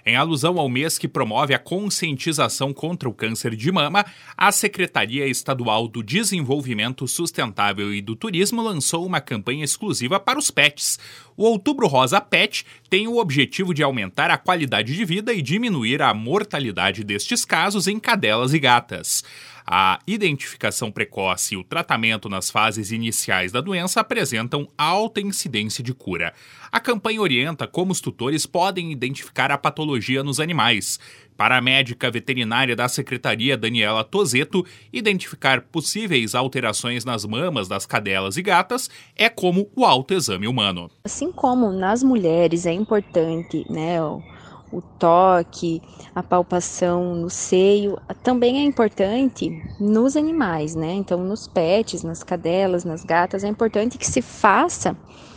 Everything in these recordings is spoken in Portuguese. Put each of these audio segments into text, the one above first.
Em alusão ao mês que promove a conscientização contra o câncer de mama, a Secretaria Estadual do Desenvolvimento Sustentável e do Turismo lançou uma campanha exclusiva para os pets. O Outubro Rosa Pet tem o objetivo de aumentar a qualidade de vida e diminuir a mortalidade destes casos em cadelas e gatas. A identificação precoce e o tratamento nas fases iniciais da doença apresentam alta incidência de cura. A campanha orienta como os tutores podem identificar a patologia nos animais. Para a médica veterinária da Secretaria, Daniela Tozeto, identificar possíveis alterações nas mamas das cadelas e gatas é como o autoexame humano. Assim como nas mulheres é importante, o toque, a palpação no seio, também é importante nos animais, Então, nos pets, nas cadelas, nas gatas, é importante que se faça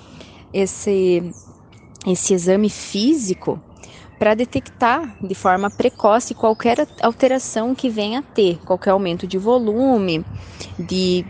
esse exame físico para detectar de forma precoce qualquer alteração que venha a ter, qualquer aumento de volume, de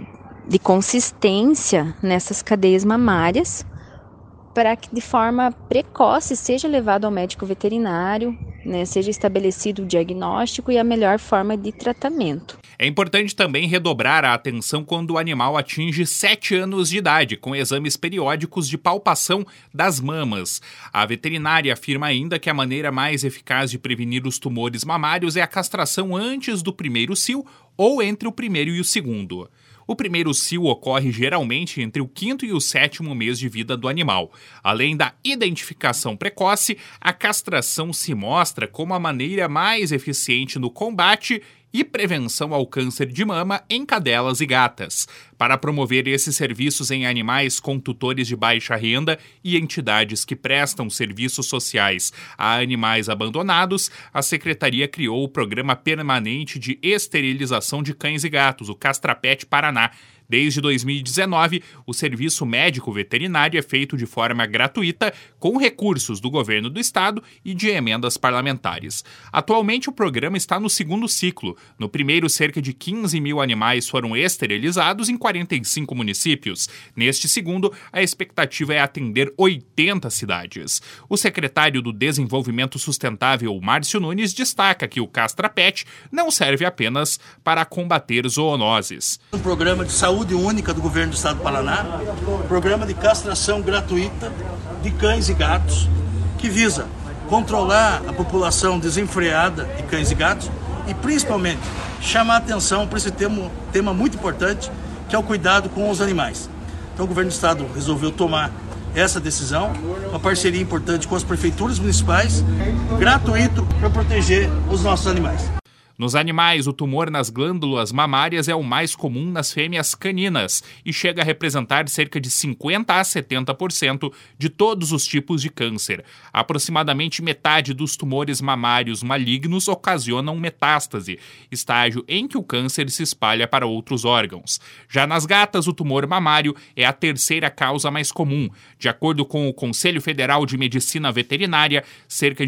consistência nessas cadeias mamárias, para que de forma precoce seja levado ao médico veterinário, seja estabelecido o diagnóstico e a melhor forma de tratamento. É importante também redobrar a atenção quando o animal atinge 7 anos de idade, com exames periódicos de palpação das mamas. A veterinária afirma ainda que a maneira mais eficaz de prevenir os tumores mamários é a castração antes do primeiro cio ou entre o primeiro e o segundo. O primeiro cio ocorre geralmente entre o 5º e o 7º mês de vida do animal. Além da identificação precoce, a castração se mostra como a maneira mais eficiente no combate e prevenção ao câncer de mama em cadelas e gatas. Para promover esses serviços em animais com tutores de baixa renda e entidades que prestam serviços sociais a animais abandonados, a Secretaria criou o Programa Permanente de Esterilização de Cães e Gatos, o Castrapet Paraná. Desde 2019, o serviço médico veterinário é feito de forma gratuita, com recursos do governo do estado e de emendas parlamentares. Atualmente, o programa está no 2º ciclo. No primeiro, cerca de 15 mil animais foram esterilizados em 45 municípios. Neste segundo, a expectativa é atender 80 cidades. O secretário do Desenvolvimento Sustentável, Márcio Nunes, destaca que o Castrapet não serve apenas para combater zoonoses. Um programa de saúde única do governo do estado do Paraná, programa de castração gratuita de cães e gatos, que visa controlar a população desenfreada de cães e gatos e principalmente chamar atenção para esse tema muito importante, que é o cuidado com os animais. Então o governo do estado resolveu tomar essa decisão, uma parceria importante com as prefeituras municipais, gratuito para proteger os nossos animais. Nos animais, o tumor nas glândulas mamárias é o mais comum nas fêmeas caninas e chega a representar cerca de 50% a 70% de todos os tipos de câncer. Aproximadamente metade dos tumores mamários malignos ocasionam metástase, estágio em que o câncer se espalha para outros órgãos. Já nas gatas, o tumor mamário é a 3ª causa mais comum. De acordo com o Conselho Federal de Medicina Veterinária, cerca de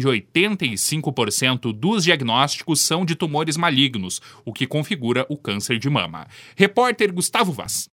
85% dos diagnósticos são de tumores malignos, o que configura o câncer de mama. Repórter Gustavo Vaz.